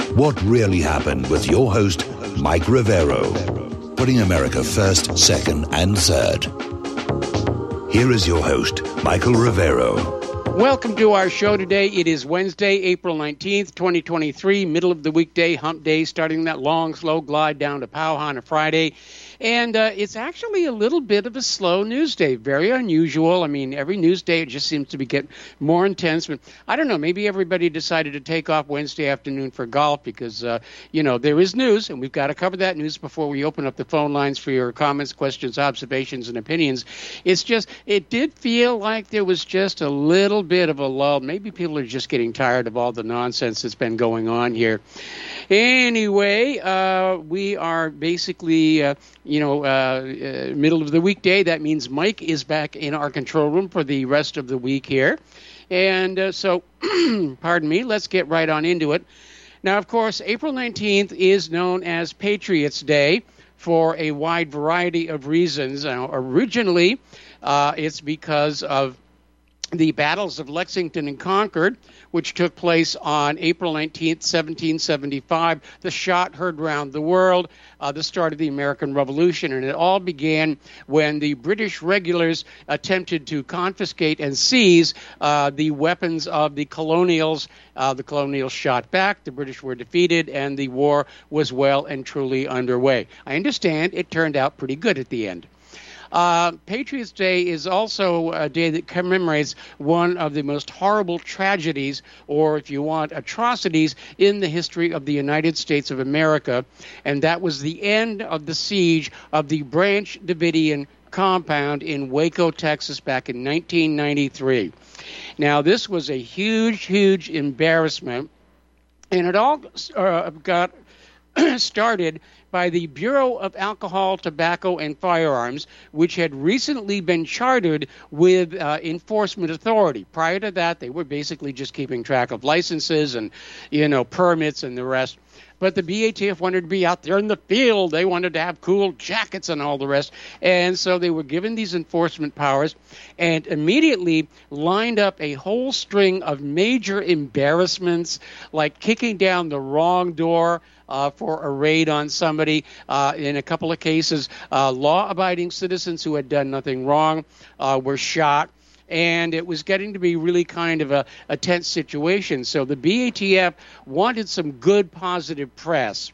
What Really Happened with your host, Mike Rivero. Putting America first, second, and third. Here is your host, Michael Rivero. Welcome to our show today. It is Wednesday, April 19th, 2023, middle of the weekday, hump day, starting that long, slow glide down to Pow on a Friday. And it's actually a little bit of a slow news day, very unusual. I mean, every news day it just seems to be getting more intense. But I don't know, maybe everybody decided to take off Wednesday afternoon for golf because, there is news, and we've got to cover that news before we open up the phone lines for your comments, questions, observations, and opinions. It did feel like there was just a little bit of a lull. Maybe people are just getting tired of all the nonsense that's been going on here. Anyway, we are basically, middle of the weekday. That means Mike is back in our control room for the rest of the week here. And so, pardon me, let's get right on into it. Now, of course, April 19th is known as Patriots' Day for a wide variety of reasons. Now, originally, it's because of the battles of Lexington and Concord, which took place on April 19th, 1775. The shot heard round the world, the start of the American Revolution. And it all began when the British regulars attempted to confiscate and seize the weapons of the colonials. The colonials shot back, the British were defeated, and the war was well and truly underway. I understand it turned out pretty good at the end. Patriots' Day is also a day that commemorates one of the most horrible tragedies, or if you want, atrocities in the history of the United States of America, and that was the end of the siege of the Branch Davidian compound in Waco, Texas, back in 1993. Now, this was a huge, huge embarrassment, and it all got started by the Bureau of Alcohol, Tobacco, and Firearms, which had recently been chartered with enforcement authority. Prior to that, they were basically just keeping track of licenses and, permits and the rest. But the BATF wanted to be out there in the field. They wanted to have cool jackets and all the rest. And so they were given these enforcement powers and immediately lined up a whole string of major embarrassments, like kicking down the wrong door for a raid on somebody. In a couple of cases, law-abiding citizens who had done nothing wrong were shot. And it was getting to be really kind of a tense situation. So the BATF wanted some good, positive press.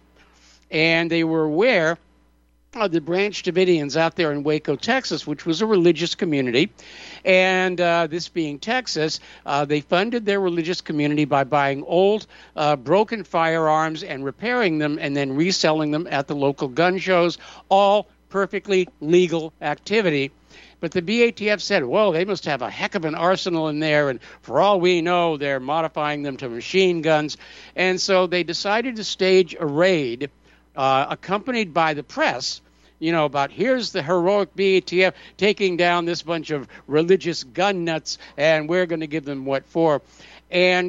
And they were aware of the Branch Davidians out there in Waco, Texas, which was a religious community. And this being Texas, they funded their religious community by buying old, broken firearms and repairing them and then reselling them at the local gun shows, all perfectly legal activity. But the BATF said, well, they must have a heck of an arsenal in there, and for all we know, they're modifying them to machine guns. And so they decided to stage a raid accompanied by the press, about here's the heroic BATF taking down this bunch of religious gun nuts, and we're going to give them what for. And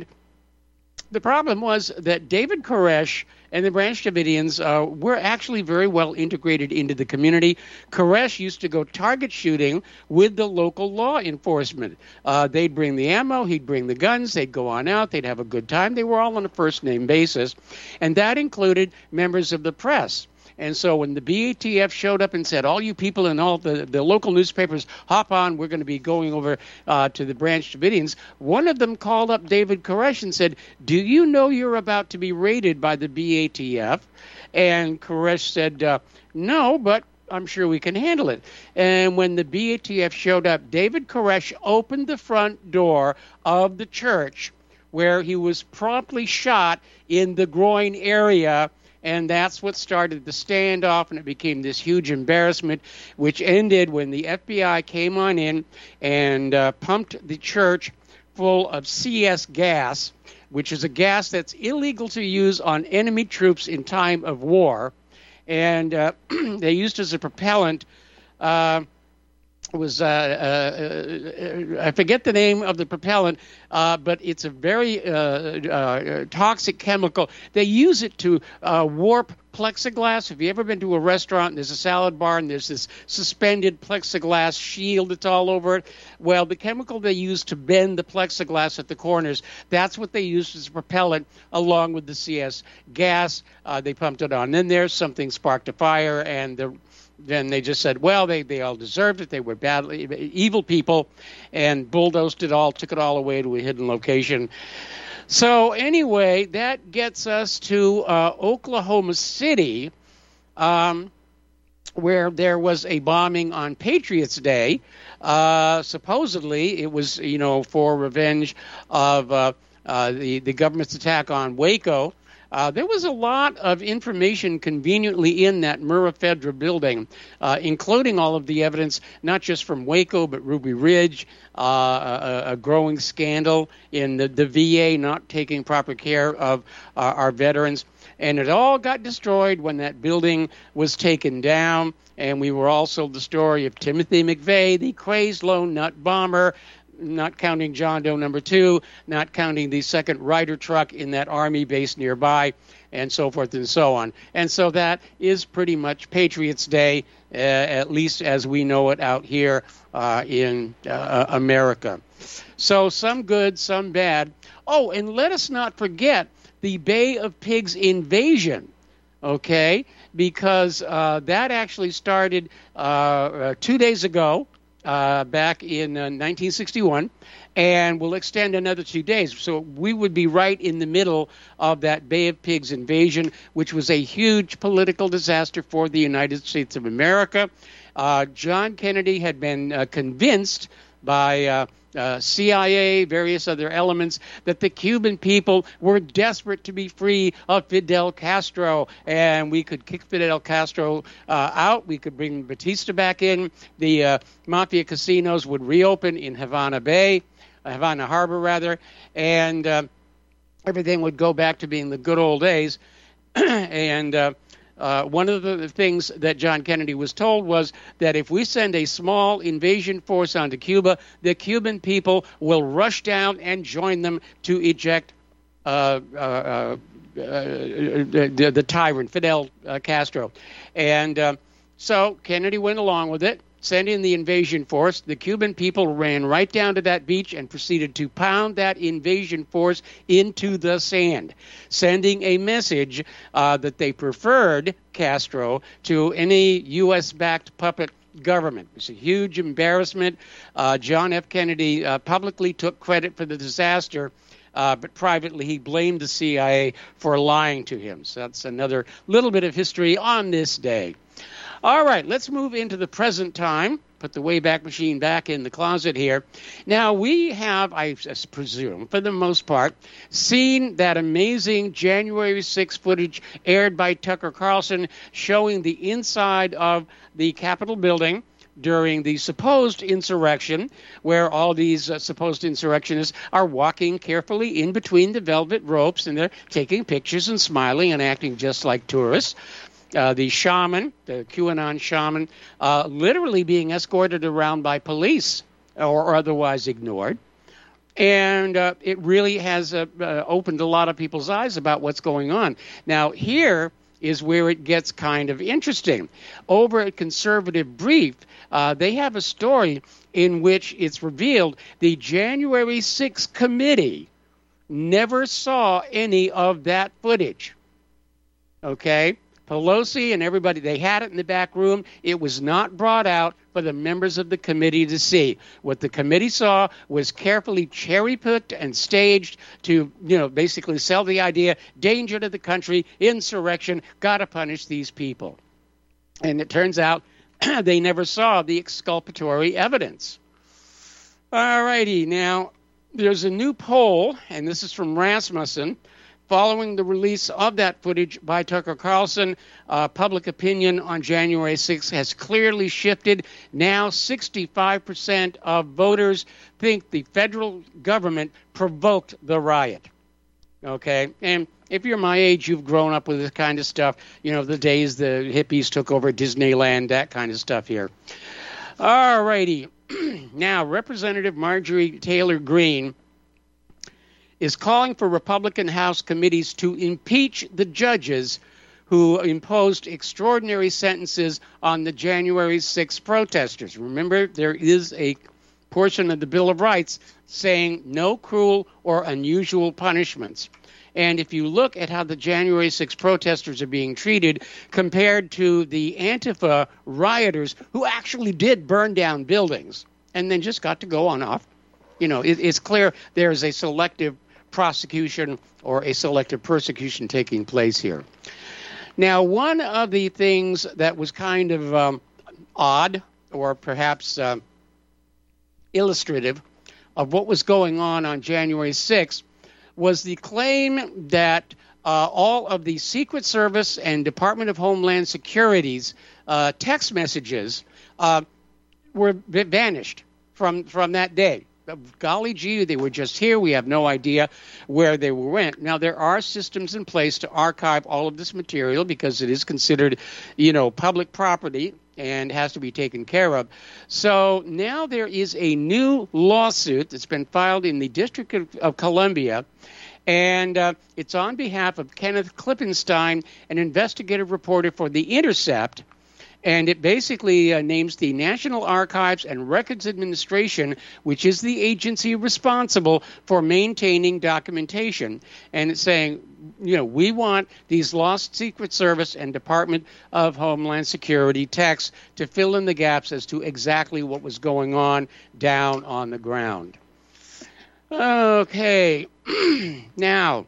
the problem was that David Koresh and the Branch Davidians were actually very well integrated into the community. Koresh used to go target shooting with the local law enforcement. They'd bring the ammo, he'd bring the guns, they'd go on out, they'd have a good time. They were all on a first-name basis, and that included members of the press. And so when the BATF showed up and said, all you people in all the local newspapers, hop on, we're going to be going over to the Branch Davidians, one of them called up David Koresh and said, do you know you're about to be raided by the BATF? And Koresh said, no, but I'm sure we can handle it. And when the BATF showed up, David Koresh opened the front door of the church where he was promptly shot in the groin area. And that's what started the standoff, and it became this huge embarrassment, which ended when the FBI came on in and pumped the church full of CS gas, which is a gas that's illegal to use on enemy troops in time of war. And they used as a propellant was I forget the name of the propellant, but it's a very toxic chemical. They use it to warp plexiglass? Have you ever been to a restaurant and there's a salad bar and there's this suspended plexiglass shield that's all over it? Well, the chemical they use to bend the plexiglass at the corners, that's what they used as propellant along with the CS gas. They pumped it on in there. Something sparked a fire, and then they just said, well, they all deserved it. They were evil people, and bulldozed it all, took it all away to a hidden location. So anyway, that gets us to Oklahoma City, where there was a bombing on Patriots Day. Supposedly, it was, for revenge of the government's attack on Waco. There was a lot of information conveniently in that Murrah Federal building, including all of the evidence, not just from Waco, but Ruby Ridge, a growing scandal in the VA not taking proper care of our veterans. And it all got destroyed when that building was taken down. And we were also the story of Timothy McVeigh, the crazed lone nut bomber, not counting John Doe number 2, not counting the second Ryder truck in that Army base nearby, and so forth and so on. And so that is pretty much Patriots Day, at least as we know it out here in America. So some good, some bad. Oh, and let us not forget the Bay of Pigs invasion, okay? Because that actually started 2 days ago, back in 1961, and will extend another 2 days. So we would be right in the middle of that Bay of Pigs invasion, which was a huge political disaster for the United States of America. John Kennedy had been convinced by CIA, various other elements, that the Cuban people were desperate to be free of Fidel Castro, and we could kick Fidel Castro out. We could bring Batista back in. The mafia casinos would reopen in Havana Harbor, and everything would go back to being the good old days. And one of the things that John Kennedy was told was that if we send a small invasion force onto Cuba, the Cuban people will rush down and join them to eject the tyrant, Fidel Castro. And so Kennedy went along with it, sent in the invasion force. The Cuban people ran right down to that beach and proceeded to pound that invasion force into the sand, sending a message that they preferred Castro to any U.S.-backed puppet government. It's a huge embarrassment. John F. Kennedy publicly took credit for the disaster, but privately he blamed the CIA for lying to him. So that's another little bit of history on this day. All right, let's move into the present time. Put the Wayback Machine back in the closet here. Now, we have, I presume, for the most part, seen that amazing January 6th footage aired by Tucker Carlson showing the inside of the Capitol building during the supposed insurrection, where all these supposed insurrectionists are walking carefully in between the velvet ropes, and they're taking pictures and smiling and acting just like tourists. The shaman, the QAnon shaman, literally being escorted around by police or otherwise ignored. And it really has opened a lot of people's eyes about what's going on. Now, here is where it gets kind of interesting. Over at Conservative Brief, they have a story in which it's revealed the January 6th committee never saw any of that footage. Okay? Pelosi and everybody, they had it in the back room. It was not brought out for the members of the committee to see. What the committee saw was carefully cherry-picked and staged to, basically sell the idea, danger to the country, insurrection, got to punish these people. And it turns out they never saw the exculpatory evidence. All righty, now there's a new poll, and this is from Rasmussen. Following the release of that footage by Tucker Carlson, public opinion on January 6th has clearly shifted. Now 65% of voters think the federal government provoked the riot. Okay? And if you're my age, you've grown up with this kind of stuff. The days the hippies took over Disneyland, that kind of stuff here. All righty. Now, Representative Marjorie Taylor Greene is calling for Republican House committees to impeach the judges who imposed extraordinary sentences on the January 6th protesters. Remember, there is a portion of the Bill of Rights saying no cruel or unusual punishments. And if you look at how the January 6th protesters are being treated compared to the Antifa rioters who actually did burn down buildings and then just got to go on off, it's clear there is a selective prosecution or a selective persecution taking place here. Now, one of the things that was kind of odd or perhaps illustrative of what was going on January 6th was the claim that all of the Secret Service and Department of Homeland Security's text messages were vanished from that day. Golly gee, they were just here. We have no idea where they went. Now, there are systems in place to archive all of this material because it is considered, public property and has to be taken care of. So now there is a new lawsuit that's been filed in the District of Columbia, and it's on behalf of Kenneth Klippenstein, an investigative reporter for The Intercept, and it basically names the National Archives and Records Administration, which is the agency responsible for maintaining documentation. And it's saying, we want these lost Secret Service and Department of Homeland Security texts to fill in the gaps as to exactly what was going on down on the ground. Okay. Now,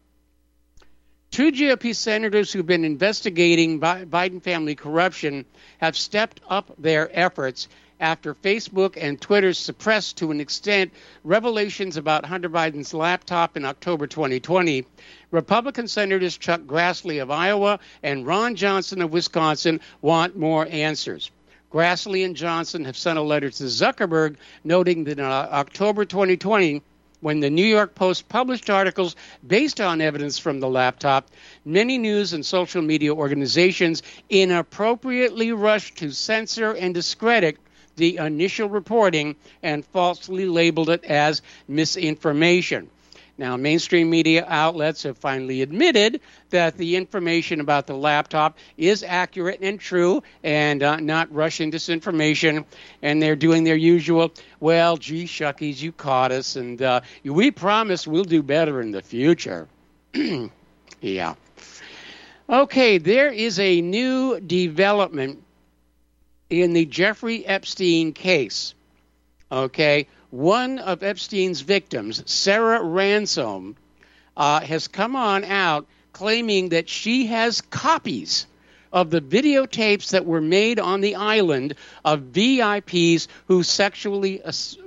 two GOP senators who've been investigating Biden family corruption have stepped up their efforts after Facebook and Twitter suppressed, to an extent, revelations about Hunter Biden's laptop in October 2020. Republican Senators Chuck Grassley of Iowa and Ron Johnson of Wisconsin want more answers. Grassley and Johnson have sent a letter to Zuckerberg noting that in October 2020, when the New York Post published articles based on evidence from the laptop, many news and social media organizations inappropriately rushed to censor and discredit the initial reporting and falsely labeled it as misinformation. Now, mainstream media outlets have finally admitted that the information about the laptop is accurate and true and not Russian disinformation, and they're doing their usual, well, gee shuckies, you caught us, and we promise we'll do better in the future. Yeah. Okay, there is a new development in the Jeffrey Epstein case. Okay, one of Epstein's victims, Sarah Ransom, has come on out claiming that she has copies of the videotapes that were made on the island of VIPs who sexually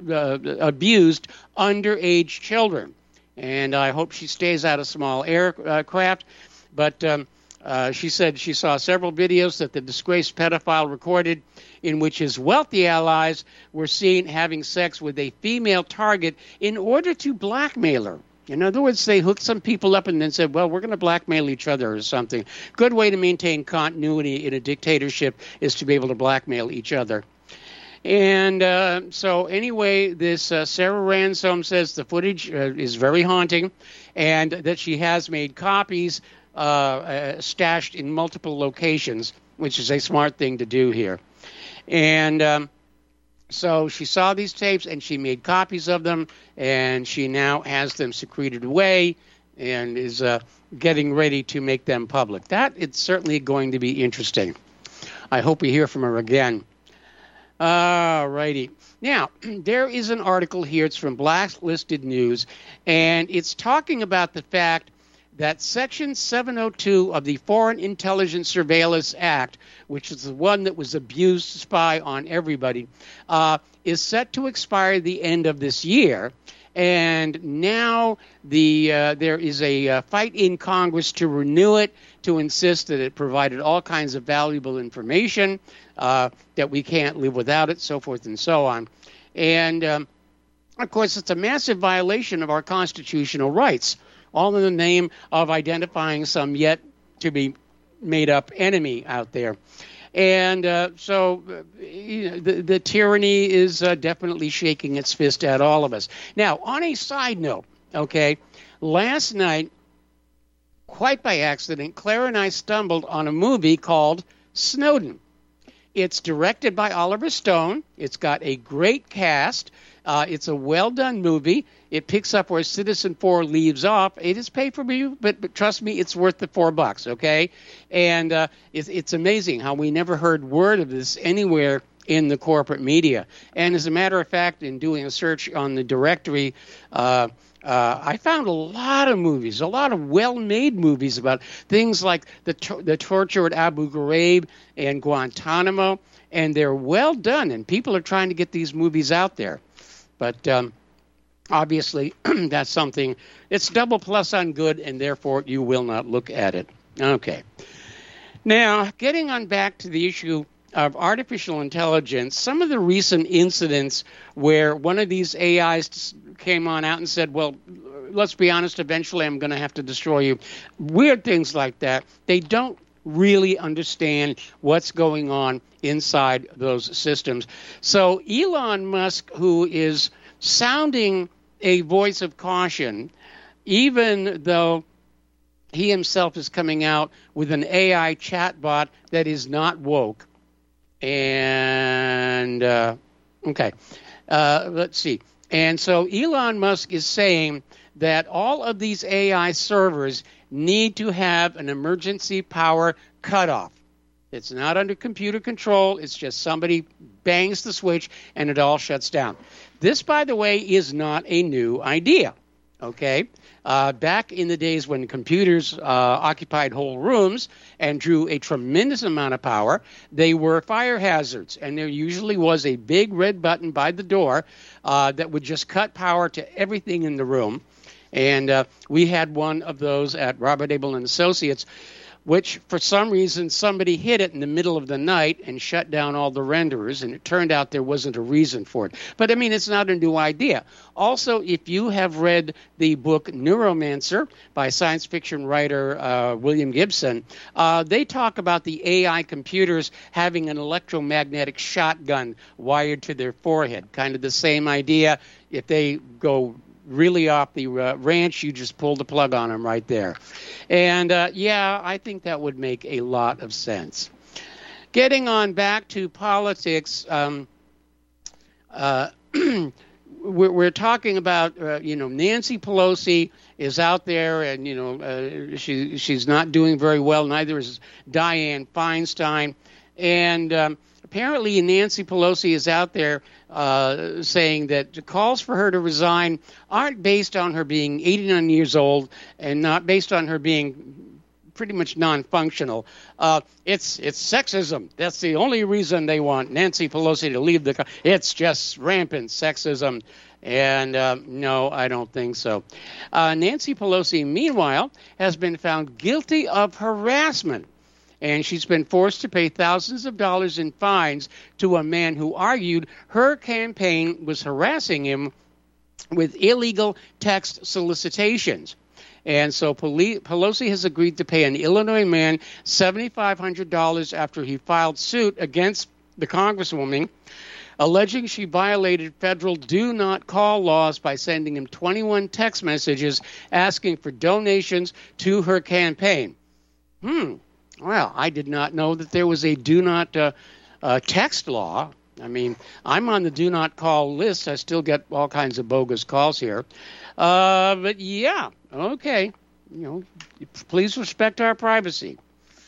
abused underage children. And I hope she stays out of small aircraft. But she said she saw several videos that the disgraced pedophile recorded in which his wealthy allies were seen having sex with a female target in order to blackmail her. In other words, they hooked some people up and then said, well, we're going to blackmail each other or something. Good way to maintain continuity in a dictatorship is to be able to blackmail each other. And so anyway, this Sarah Ransom says the footage is very haunting and that she has made copies stashed in multiple locations, which is a smart thing to do here. And so she saw these tapes and she made copies of them, and she now has them secreted away and is getting ready to make them public. That is certainly going to be interesting. I hope we hear from her again. All righty. Now, there is an article here. It's from Blacklisted News, and it's talking about the fact that Section 702 of the Foreign Intelligence Surveillance Act, which is the one that was abused to spy on everybody, is set to expire the end of this year. And now there is a fight in Congress to renew it, to insist that it provided all kinds of valuable information, that we can't live without it, so forth and so on. And, of course, it's a massive violation of our constitutional rights, all in the name of identifying some yet to be made up enemy out there. And so the tyranny is definitely shaking its fist at all of us. Now, on a side note, okay, last night quite by accident, Claire and I stumbled on a movie called Snowden. It's directed by Oliver Stone. It's got a great cast. It's a well-done movie. It picks up where Citizen4 leaves off. It is pay-per-view, but trust me, it's worth the $4, okay? And it's amazing how we never heard word of this anywhere in the corporate media. And as a matter of fact, in doing a search on the directory, I found a lot of movies, a lot of well-made movies about things like the torture at Abu Ghraib and Guantanamo, and they're well done, and people are trying to get these movies out there. But obviously, that's something, it's double plus on good, and therefore you will not look at it. Okay. Now, getting on back to the issue of artificial intelligence, some of the recent incidents where one of these AIs came on out and said, well, let's be honest, eventually I'm going to have to destroy you. Weird things like that. They don't really understand what's going on inside those systems. So Elon Musk, who is sounding a voice of caution, even though he himself is coming out with an AI chatbot that is not woke. And, let's see. And so Elon Musk is saying that all of these AI servers need to have an emergency power cutoff. It's not under computer control. It's just somebody bangs the switch and it all shuts down. This, by the way, is not a new idea. Okay? Back in the days when computers occupied whole rooms and drew a tremendous amount of power, they were fire hazards. And there usually was a big red button by the door that would just cut power to everything in the room. And we had one of those at Robert Abel and Associates, which for some reason somebody hit it in the middle of the night and shut down all the renderers, and it turned out there wasn't a reason for it. But, I mean, it's not a new idea. Also, if you have read the book Neuromancer by science fiction writer William Gibson, they talk about the AI computers having an electromagnetic shotgun wired to their forehead, kind of the same idea. If they go really off the ranch, you just pull the plug on them right there. And, I think that would make a lot of sense. Getting on back to politics, we're talking about, Nancy Pelosi is out there and, she's not doing very well. Neither is Dianne Feinstein. And apparently Nancy Pelosi is out there saying that the calls for her to resign aren't based on her being 89 years old and not based on her being pretty much non-functional. It's sexism. That's the only reason they want Nancy Pelosi to leave the. It's just rampant sexism. And no, I don't think so. Nancy Pelosi, meanwhile, has been found guilty of harassment. And she's been forced to pay thousands of dollars in fines to a man who argued her campaign was harassing him with illegal text solicitations. And so Pelosi has agreed to pay an Illinois man $7,500 after he filed suit against the Congresswoman, alleging she violated federal do not call laws by sending him 21 text messages asking for donations to her campaign. Well, I did not know that there was a do not text law. I mean, I'm on the do not call list. I still get all kinds of bogus calls here. But yeah, okay. Please respect our privacy.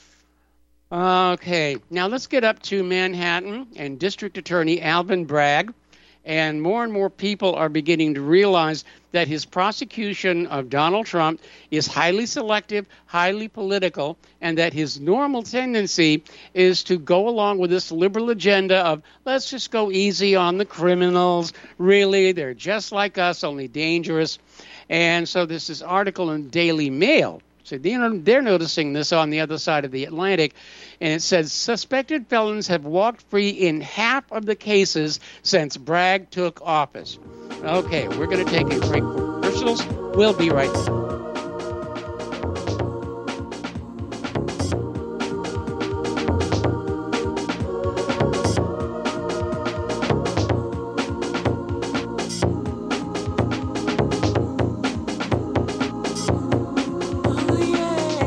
Okay, now let's get up to Manhattan and District Attorney Alvin Bragg. And more people are beginning to realize that his prosecution of Donald Trump is highly selective, highly political, and that his normal tendency is to go along with this liberal agenda of let's just go easy on the criminals. Really, they're just like us, only dangerous. And so there's this article in Daily Mail. So they're noticing this on the other side of the Atlantic, and it says suspected felons have walked free in half of the cases since Bragg took office. Okay, we're going to take a break for commercials. We'll be right back. Oh, yeah.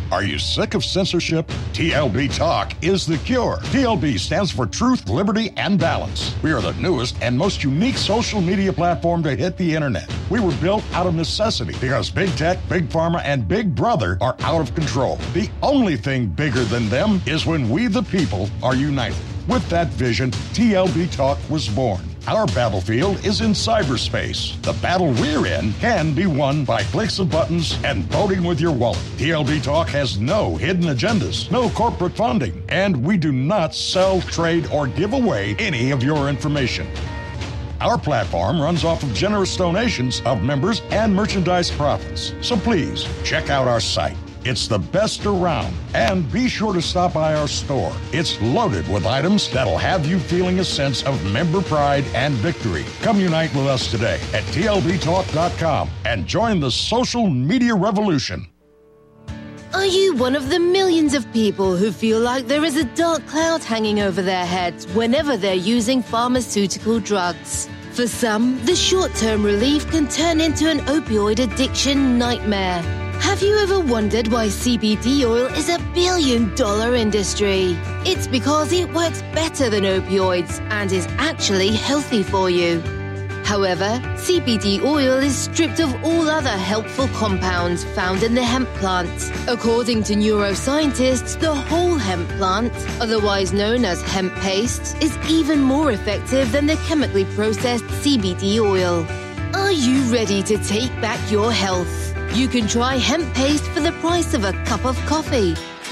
Are you sick of censorship? TLB Talk is the cure. TLB stands for Truth, Liberty, and Balance. We are the newest and most unique social media platform to hit the internet. We were built out of necessity because Big Tech, Big Pharma, and Big Brother are out of control. The only thing bigger than them is when we, the people, are united. With that vision, TLB Talk was born. Our battlefield is in cyberspace. The battle we're in can be won by clicks of buttons and voting with your wallet. TLB Talk has no hidden agendas, no corporate funding, and we do not sell, trade, or give away any of your information. Our platform runs off of generous donations of members and merchandise profits. So please, check out our site. It's the best around. And be sure to stop by our store. It's loaded with items that'll have you feeling a sense of member pride and victory. Come unite with us today at TLBTalk.com and join the social media revolution. Are you one of the millions of people who feel like there is a dark cloud hanging over their heads whenever they're using pharmaceutical drugs? For some, the short-term relief can turn into an opioid addiction nightmare. Have you ever wondered why CBD oil is a billion-dollar industry? It's because it works better than opioids and is actually healthy for you. However, CBD oil is stripped of all other helpful compounds found in the hemp plant. According to neuroscientists, the whole hemp plant, otherwise known as hemp paste, is even more effective than the chemically processed CBD oil. Are you ready to take back your health? You can try hemp paste for the price of a cup of coffee.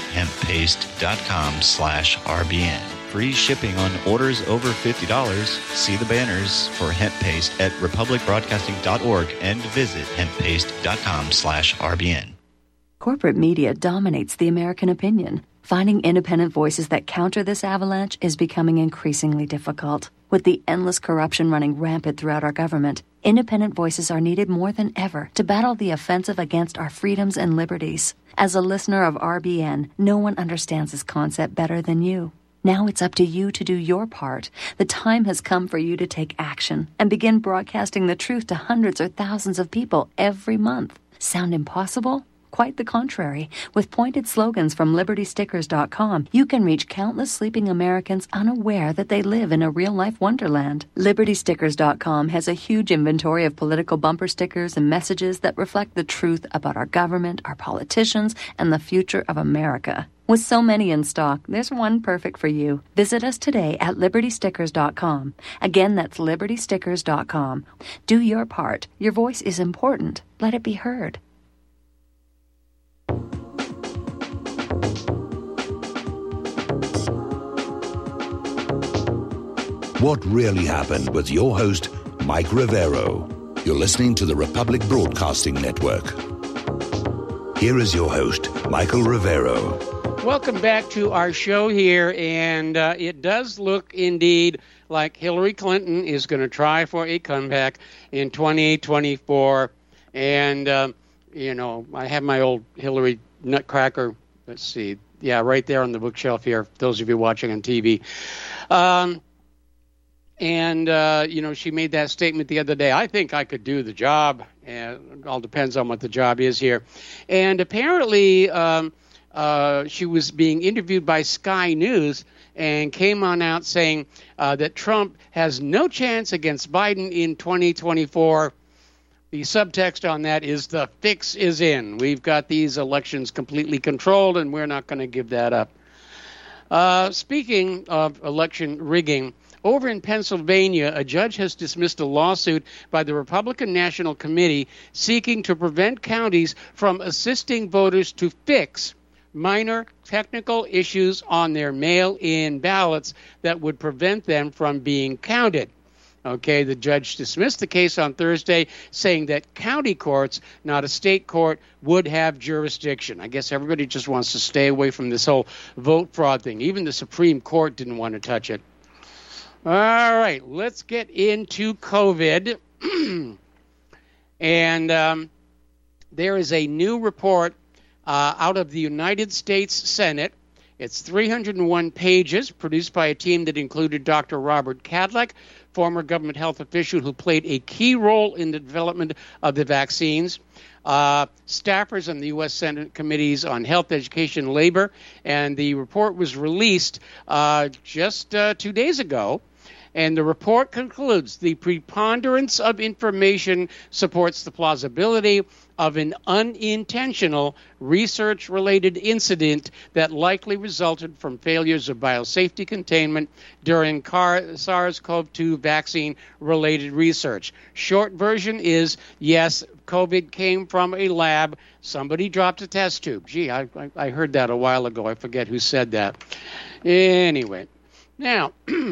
Hemppaste.com/RBN. Free shipping on orders over $50. See the banners for hemp paste at republicbroadcasting.org and visit hemppaste.com/RBN. Corporate media dominates the American opinion. Finding independent voices that counter this avalanche is becoming increasingly difficult. With the endless corruption running rampant throughout our government, independent voices are needed more than ever to battle the offensive against our freedoms and liberties. As a listener of RBN, no one understands this concept better than you. Now it's up to you to do your part. The time has come for you to take action and begin broadcasting the truth to hundreds or thousands of people every month. Sound impossible? Quite the contrary. With pointed slogans from LibertyStickers.com, you can reach countless sleeping Americans unaware that they live in a real-life wonderland. LibertyStickers.com has a huge inventory of political bumper stickers and messages that reflect the truth about our government, our politicians, and the future of America. With so many in stock, there's one perfect for you. Visit us today at LibertyStickers.com. Again, that's LibertyStickers.com. Do your part. Your voice is important. Let it be heard. What Really Happened with your host, Mike Rivero. You're listening to the Republic Broadcasting Network. Here is your host, Michael Rivero. Welcome back to our show here, and it does look indeed like Hillary Clinton is going to try for a comeback in 2024. And, I have my old Hillary Nutcracker. Let's see. Yeah, right there on the bookshelf here, those of you watching on TV. She made that statement the other day. I think I could do the job. And it all depends on what the job is here. And apparently she was being interviewed by Sky News and came on out saying that Trump has no chance against Biden in 2024. The subtext on that is the fix is in. We've got these elections completely controlled, and we're not going to give that up. Speaking of election rigging, over in Pennsylvania, a judge has dismissed a lawsuit by the Republican National Committee seeking to prevent counties from assisting voters to fix minor technical issues on their mail-in ballots that would prevent them from being counted. Okay, the judge dismissed the case on Thursday, saying that county courts, not a state court, would have jurisdiction. I guess everybody just wants to stay away from this whole vote fraud thing. Even the Supreme Court didn't want to touch it. All right, let's get into COVID. And there is a new report out of the United States Senate. It's 301 pages, produced by a team that included Dr. Robert Kadlec, former government health official who played a key role in the development of the vaccines. staffers on the U.S. Senate Committees on Health, Education, and Labor, and the report was released just 2 days ago. And the report concludes the preponderance of information supports the plausibility of an unintentional research-related incident that likely resulted from failures of biosafety containment during SARS-CoV-2 vaccine-related research. Short version is, yes, COVID came from a lab. Somebody dropped a test tube. Gee, I heard that a while ago. I forget who said that. Anyway, now...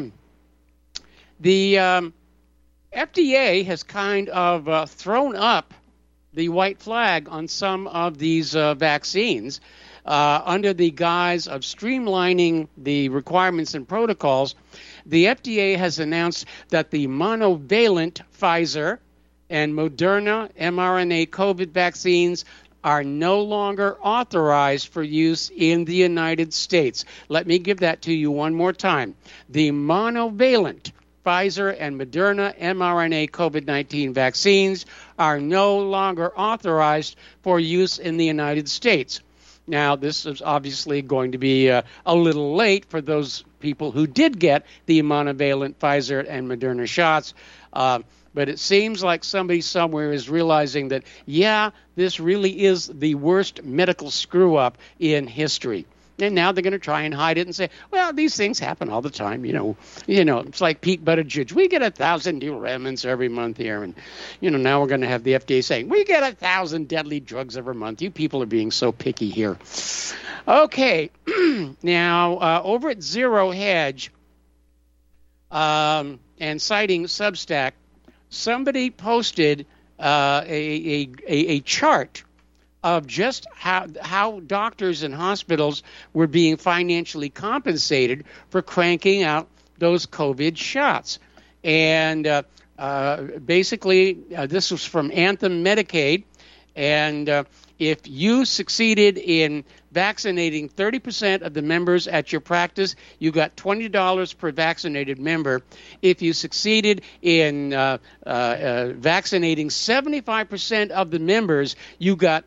The FDA has kind of thrown up the white flag on some of these vaccines under the guise of streamlining the requirements and protocols. The FDA has announced that the monovalent Pfizer and Moderna mRNA COVID vaccines are no longer authorized for use in the United States. Let me give that to you one more time. The monovalent Pfizer and Moderna mRNA COVID-19 vaccines are no longer authorized for use in the United States. Now, this is obviously going to be a little late for those people who did get the monovalent Pfizer and Moderna shots, but it seems like somebody somewhere is realizing that, yeah, this really is the worst medical screw-up in history. And now they're going to try and hide it and say, well, these things happen all the time. You know, it's like Pete Buttigieg. We get 1,000 derailments every month here. And, now we're going to have the FDA saying, we get 1,000 deadly drugs every month. You people are being so picky here. Okay. Now, over at Zero Hedge and citing Substack, somebody posted a chart of just how doctors and hospitals were being financially compensated for cranking out those COVID shots. And basically, this was from Anthem Medicaid. And if you succeeded in vaccinating 30% of the members at your practice, you got $20 per vaccinated member. If you succeeded in vaccinating 75% of the members, you got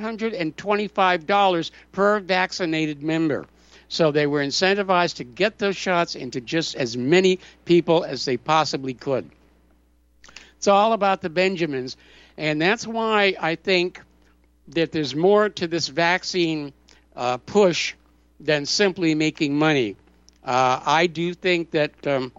$125 per vaccinated member. So they were incentivized to get those shots into just as many people as they possibly could. It's all about the Benjamins. And that's why I think that there's more to this vaccine push than simply making money. I do think that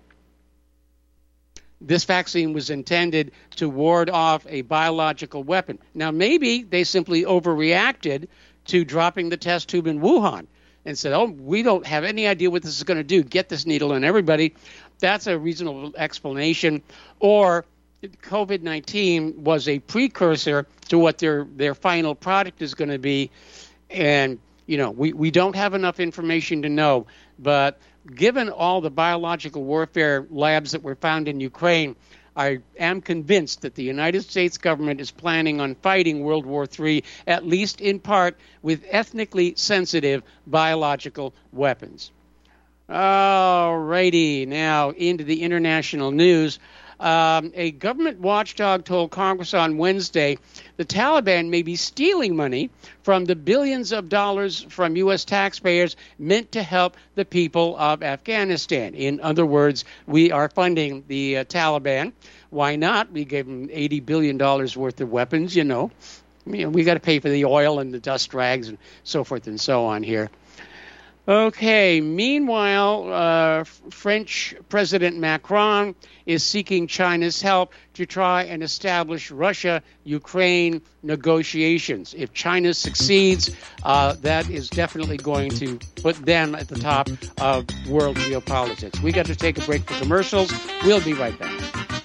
this vaccine was intended to ward off a biological weapon. Now, maybe they simply overreacted to dropping the test tube in Wuhan and said, oh, we don't have any idea what this is going to do. Get this needle in everybody. That's a reasonable explanation. Or COVID-19 was a precursor to what their final product is going to be. And, we don't have enough information to know. But given all the biological warfare labs that were found in Ukraine, I am convinced that the United States government is planning on fighting World War III, at least in part, with ethnically sensitive biological weapons. All righty, now into the international news. A government watchdog told Congress on Wednesday the Taliban may be stealing money from the billions of dollars from U.S. taxpayers meant to help the people of Afghanistan. In other words, we are funding the Taliban. Why not? We gave them $80 billion worth of weapons, we got to pay for the oil and the dust rags and so forth and so on here. Okay, meanwhile, French President Macron is seeking China's help to try and establish Russia-Ukraine negotiations. If China succeeds, that is definitely going to put them at the top of world geopolitics. We got to take a break for commercials. We'll be right back.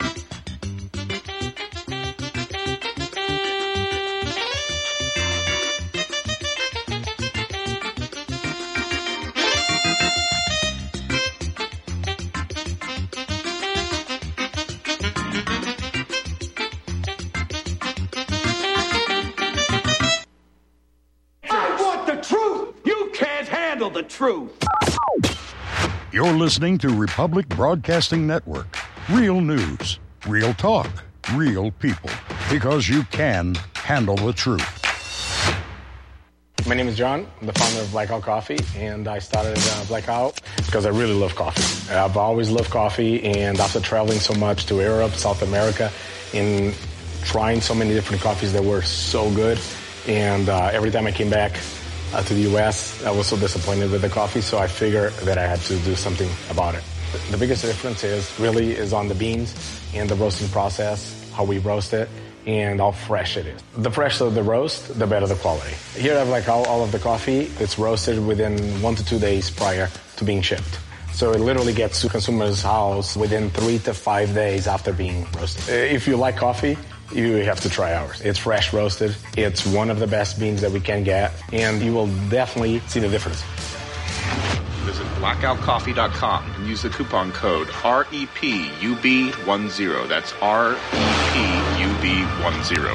The truth. You're listening to Republic Broadcasting Network. Real news, real talk, real people. Because you can handle the truth. My name is John. I'm the founder of Blackout Coffee, and I started Blackout because I really love coffee. I've always loved coffee, and after traveling so much to Europe, South America, and trying so many different coffees that were so good, and every time I came back to the U.S., I was so disappointed with the coffee, so I figured that I had to do something about it. The biggest difference is on the beans and the roasting process, how we roast it, and how fresh it is. The fresher the roast, the better the quality. Here I have like all of the coffee. It's roasted within 1 to 2 days prior to being shipped. So it literally gets to consumers' house within 3 to 5 days after being roasted. If you like coffee, you have to try ours. It's fresh roasted. It's one of the best beans that we can get, and you will definitely see the difference. Visit blackoutcoffee.com and use the coupon code REPUB10. That's REPUB10.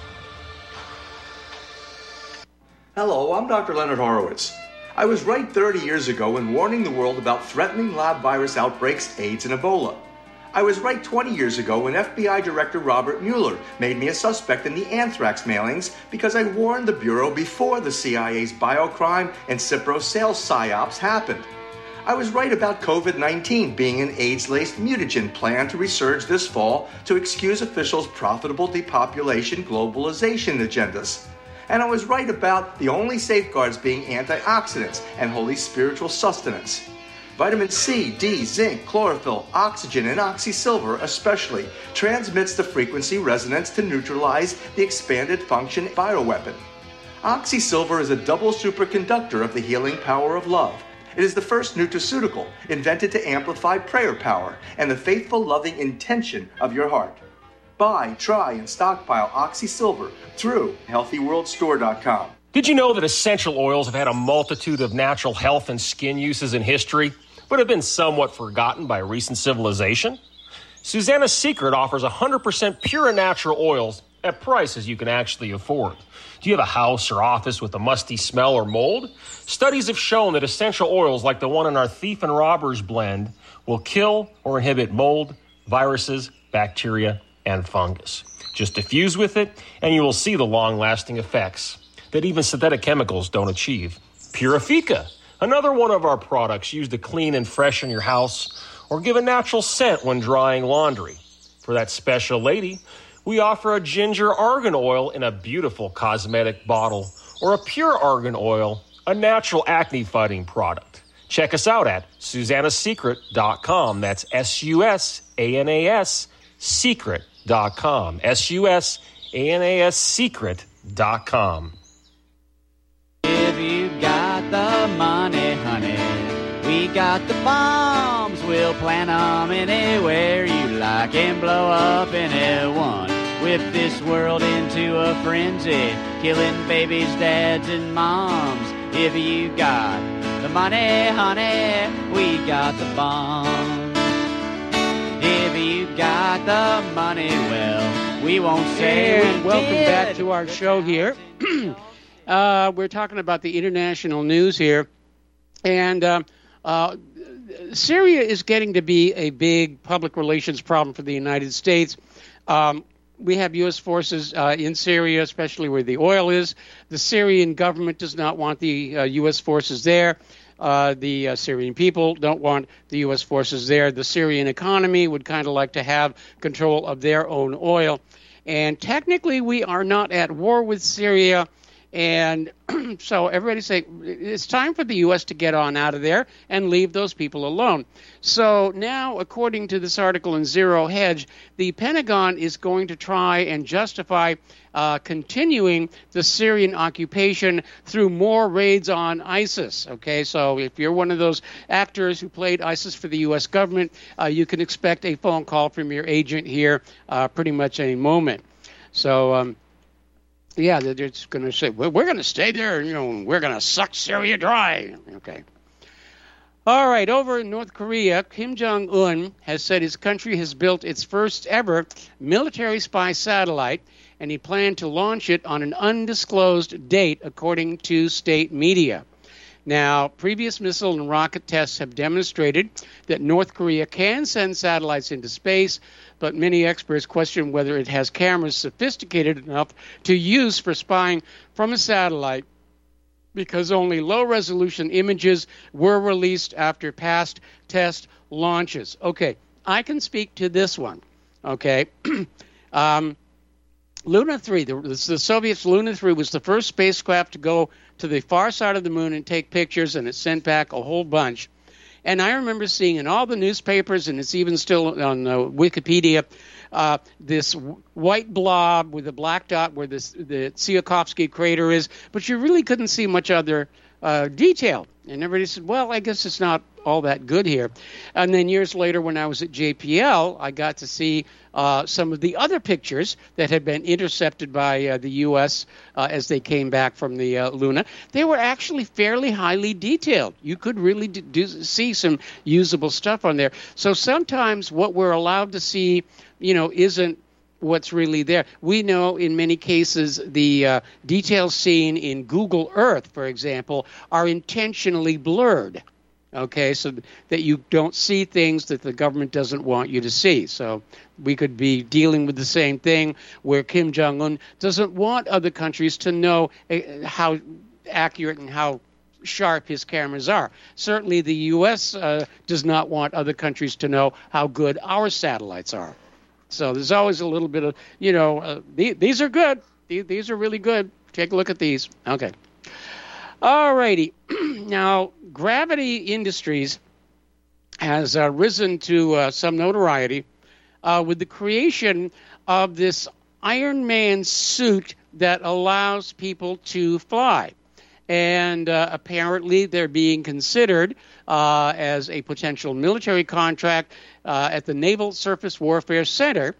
Hello, I'm Dr. Leonard Horowitz. I was right 30 years ago in warning the world about threatening lab virus outbreaks, AIDS, and Ebola. I was right 20 years ago when FBI Director Robert Mueller made me a suspect in the anthrax mailings because I warned the Bureau before the CIA's biocrime and Cipro sales psyops happened. I was right about COVID-19 being an AIDS-laced mutagen planned to resurge this fall to excuse officials' profitable depopulation globalization agendas. And I was right about the only safeguards being antioxidants and holy spiritual sustenance. Vitamin C, D, zinc, chlorophyll, oxygen, and oxysilver especially transmits the frequency resonance to neutralize the expanded function bioweapon. Oxysilver is a double superconductor of the healing power of love. It is the first nutraceutical invented to amplify prayer power and the faithful, loving intention of your heart. Buy, try, and stockpile Oxysilver through HealthyWorldStore.com. Did you know that essential oils have had a multitude of natural health and skin uses in history, but have been somewhat forgotten by recent civilization? Susanna's Secret offers 100% pure and natural oils at prices you can actually afford. Do you have a house or office with a musty smell or mold? Studies have shown that essential oils like the one in our Thief and Robbers blend will kill or inhibit mold, viruses, bacteria, and fungus. Just diffuse with it, and you will see the long-lasting effects that even synthetic chemicals don't achieve. Purifica, another one of our products used to clean and freshen your house or give a natural scent when drying laundry. For that special lady, we offer a ginger argan oil in a beautiful cosmetic bottle or a pure argan oil, a natural acne-fighting product. Check us out at SusannaSecret.com. That's SUSANAS Secret.com. SUSANAS Secret.com. If you got the money, honey, we got the bombs. We'll plant 'em anywhere you like and blow up anyone. Whip this world into a frenzy, killing babies, dads, and moms. If you got the money, honey, we got the bombs. If you got the money, well, we won't say and welcome back to our show here. We're talking about the international news here, and Syria is getting to be a big public relations problem for the United States. We have U.S. forces in Syria, especially where the oil is. The Syrian government does not want the U.S. forces there. The Syrian people don't want the U.S. forces there. The Syrian economy would kind of like to have control of their own oil. And technically, we are not at war with Syria. And so everybody's saying it's time for the U.S. to get on out of there and leave those people alone. So now, according to this article in Zero Hedge, the Pentagon is going to try and justify continuing the Syrian occupation through more raids on ISIS. Okay, so if you're one of those actors who played ISIS for the U.S. government, you can expect a phone call from your agent here pretty much any moment. So, yeah, they're just going to say, we're going to stay there, we're going to suck Syria dry. Okay. All right, over in North Korea, Kim Jong-un has said his country has built its first ever military spy satellite, and he planned to launch it on an undisclosed date, according to state media. Now, previous missile and rocket tests have demonstrated that North Korea can send satellites into space, but many experts question whether it has cameras sophisticated enough to use for spying from a satellite, because only low-resolution images were released after past test launches. Okay, I can speak to this one, okay? Luna 3, the Soviets' Luna 3 was the first spacecraft to go to the far side of the moon and take pictures, and it sent back a whole bunch. And I remember seeing in all the newspapers, and it's even still on Wikipedia, this white blob with a black dot where the Tsiolkovsky crater is, but you really couldn't see much other detail. And everybody said, well, I guess it's not all that good here. And then years later, when I was at JPL, I got to see some of the other pictures that had been intercepted by the U.S. As they came back from the Luna. They were actually fairly highly detailed. You could really see some usable stuff on there. So sometimes what we're allowed to see, isn't what's really there. We know in many cases the details seen in Google Earth, for example, are intentionally blurred. Okay, so that you don't see things that the government doesn't want you to see. So we could be dealing with the same thing where Kim Jong-un doesn't want other countries to know how accurate and how sharp his cameras are. Certainly the U.S. Does not want other countries to know how good our satellites are. So there's always a little bit of, these are good. These are really good. Take a look at these. Okay. All righty. Now, Gravity Industries has risen to some notoriety with the creation of this Iron Man suit that allows people to fly. And apparently they're being considered as a potential military contract at the Naval Surface Warfare Center.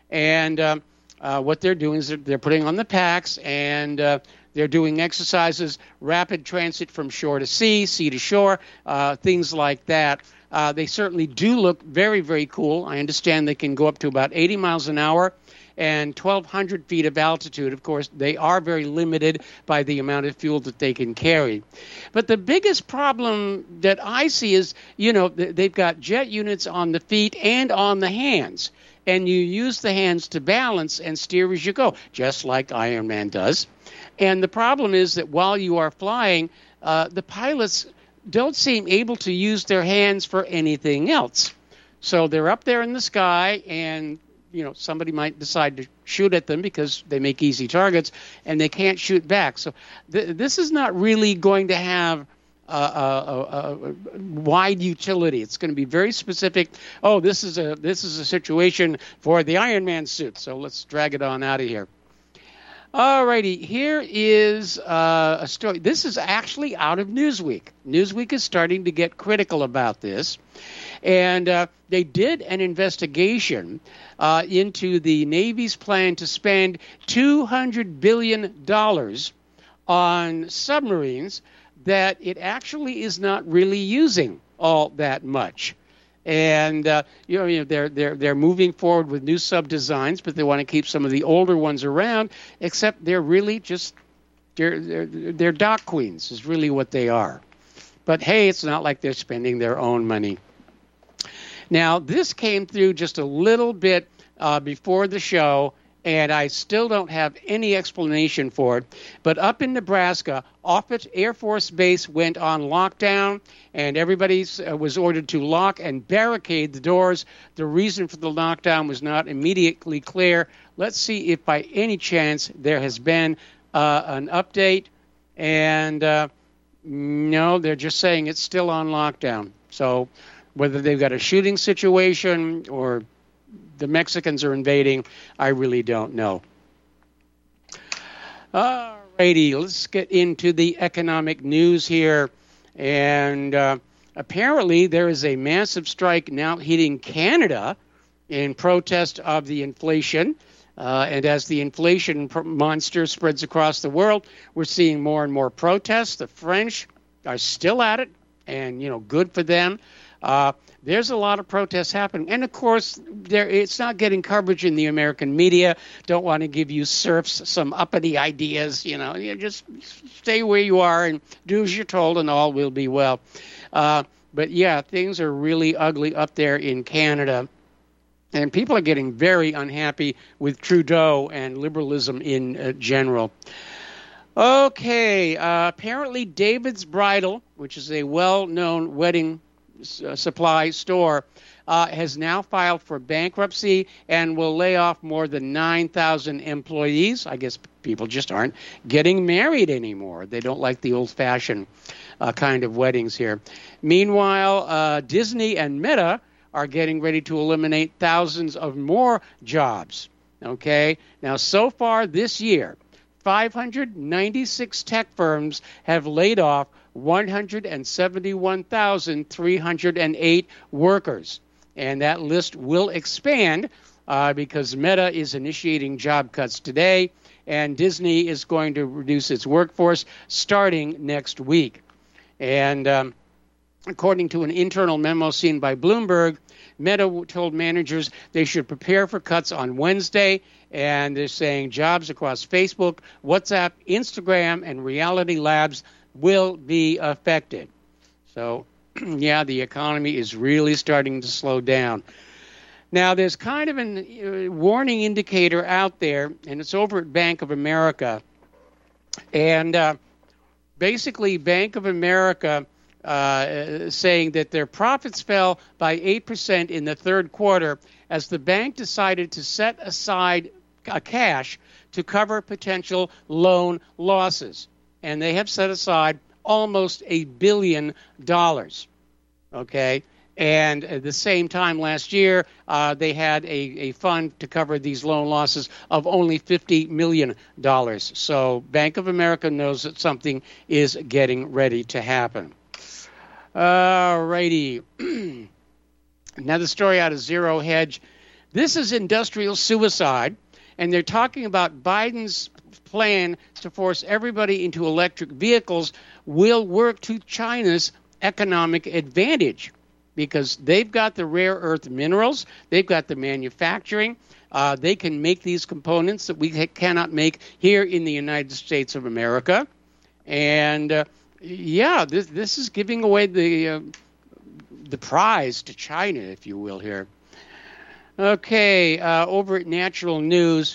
And what they're doing is they're putting on the packs, and they're doing exercises, rapid transit from shore to sea to shore, things like that. They certainly do look very, very cool. I understand they can go up to about 80 miles an hour and 1,200 feet of altitude. Of course, they are very limited by the amount of fuel that they can carry. But the biggest problem that I see is, they've got jet units on the feet and on the hands. And you use the hands to balance and steer as you go, just like Iron Man does. And the problem is that while you are flying, the pilots don't seem able to use their hands for anything else. So they're up there in the sky, and somebody might decide to shoot at them because they make easy targets, and they can't shoot back. So this is not really going to have a wide utility. It's going to be very specific. Oh, this is a situation for the Iron Man suit. So let's drag it on out of here. All righty, here is a story. This is actually out of Newsweek. Newsweek is starting to get critical about this. And they did an investigation into the Navy's plan to spend $200 billion on submarines that it actually is not really using all that much. And they're moving forward with new sub designs, but they want to keep some of the older ones around. Except they're really just they're dock queens is really what they are. But hey, it's not like they're spending their own money. Now this came through just a little bit before the show, and I still don't have any explanation for it. But up in Nebraska, Offutt Air Force Base went on lockdown, and everybody was ordered to lock and barricade the doors. The reason for the lockdown was not immediately clear. Let's see if by any chance there has been an update. And no, they're just saying it's still on lockdown. So whether they've got a shooting situation or the Mexicans are invading, I really don't know. All righty, let's get into the economic news here. And apparently there is a massive strike now hitting Canada in protest of the inflation. And as the inflation monster spreads across the world, we're seeing more and more protests. The French are still at it, and, good for them. There's a lot of protests happening. And, of course, it's not getting coverage in the American media. Don't want to give you serfs some uppity ideas. You just stay where you are and do as you're told, and all will be well. But, yeah, things are really ugly up there in Canada. And people are getting very unhappy with Trudeau and liberalism in general. Okay, apparently David's Bridal, which is a well-known wedding supply store, has now filed for bankruptcy and will lay off more than 9,000 employees. I guess people just aren't getting married anymore. They don't like the old-fashioned kind of weddings here. Meanwhile, Disney and Meta are getting ready to eliminate thousands of more jobs. Okay? Now, so far this year, 596 tech firms have laid off 171,308 workers. And that list will expand because Meta is initiating job cuts today, and Disney is going to reduce its workforce starting next week. And according to an internal memo seen by Bloomberg, Meta told managers they should prepare for cuts on Wednesday, and they're saying jobs across Facebook, WhatsApp, Instagram, and Reality Labs will be affected. So, yeah, the economy is really starting to slow down. Now, there's kind of a warning indicator out there, and it's over at Bank of America. And basically, Bank of America saying that their profits fell by 8% in the third quarter as the bank decided to set aside cash to cover potential loan losses. And they have set aside almost $1 billion. Okay? And at the same time last year, they had a fund to cover these loan losses of only $50 million. So Bank of America knows that something is getting ready to happen. All righty. Another story out of Zero Hedge. This is industrial suicide, and they're talking about Biden's plan to force everybody into electric vehicles will work to China's economic advantage because they've got the rare earth minerals, they've got the manufacturing, they can make these components that we cannot make here in the United States of America. And yeah, this is giving away the prize to China, if you will, here. Okay, over at Natural News,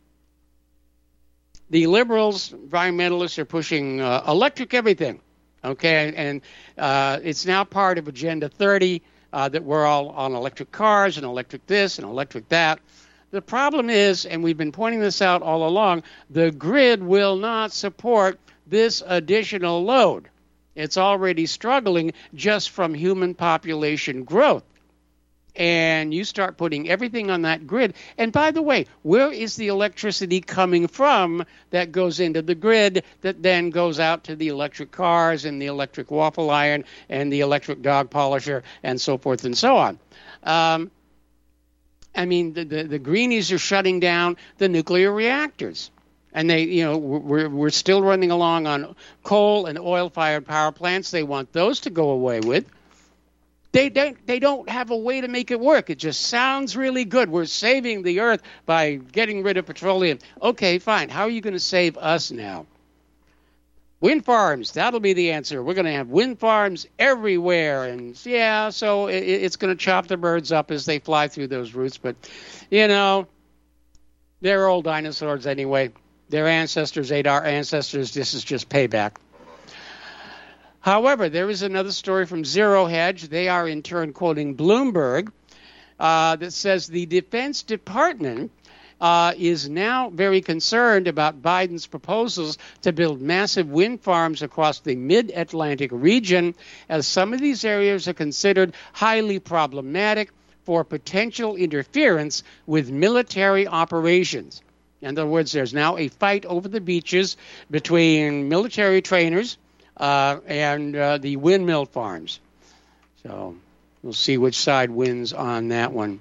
the liberals, environmentalists, are pushing electric everything. Okay, and it's now part of Agenda 30 that we're all on electric cars and electric this and electric that. The problem is, and we've been pointing this out all along, the grid will not support this additional load. It's already struggling just from human population growth. And you start putting everything on that grid. And by the way, where is the electricity coming from that goes into the grid that then goes out to the electric cars and the electric waffle iron and the electric dog polisher and so forth and so on? I mean, the greenies are shutting down the nuclear reactors. And we're still running along on coal and oil-fired power plants. They want those to go away with. They don't have a way to make it work. It just sounds really good. We're saving the earth by getting rid of petroleum. Okay, fine. How are you going to save us now? Wind farms, that'll be the answer. We're going to have wind farms everywhere. And, yeah, so it's going to chop the birds up as they fly through those routes. But, they're old dinosaurs anyway. Their ancestors ate our ancestors. This is just payback. However, there is another story from Zero Hedge. They are in turn quoting Bloomberg that says the Defense Department is now very concerned about Biden's proposals to build massive wind farms across the mid-Atlantic region, as some of these areas are considered highly problematic for potential interference with military operations. In other words, there's now a fight over the beaches between military trainers and the windmill farms. So we'll see which side wins on that one.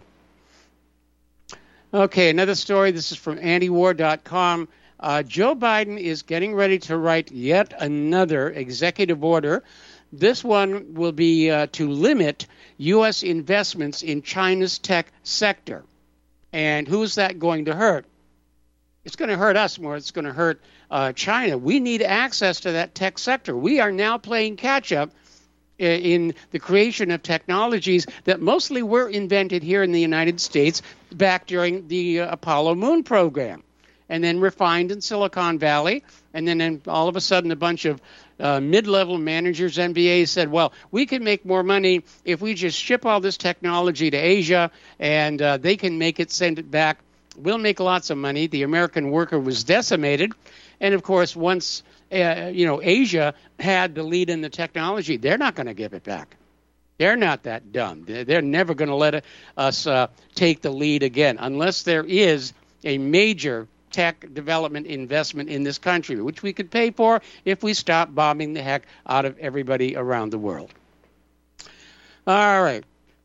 Okay, another story. This is from antiwar.com. Joe Biden is getting ready to write yet another executive order This one will be to limit U.S. investments in China's tech sector. And who's that going to hurt? It's going to hurt us more. It's going to hurt China. We need access to that tech sector. We are now playing catch-up in the creation of technologies that mostly were invented here in the United States back during the Apollo moon program, and then refined in Silicon Valley. And then all of a sudden a bunch of mid-level managers, MBAs, said, well, we can make more money if we just ship all this technology to Asia, and they can make it, send it back. We'll make lots of money. The American worker was decimated. And, of course, once Asia had the lead in the technology, they're not going to give it back. They're not that dumb. They're never going to let us take the lead again unless there is a major tech development investment in this country, which we could pay for if we stop bombing the heck out of everybody around the world. All right.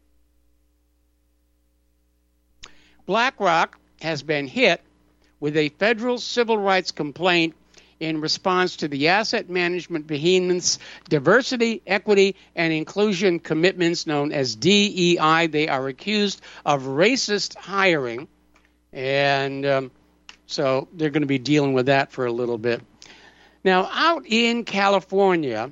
BlackRock has been hit with a federal civil rights complaint in response to the asset management behemoth's diversity, equity, and inclusion commitments known as DEI. They are accused of racist hiring, and so they're going to be dealing with that for a little bit. Now, out in California,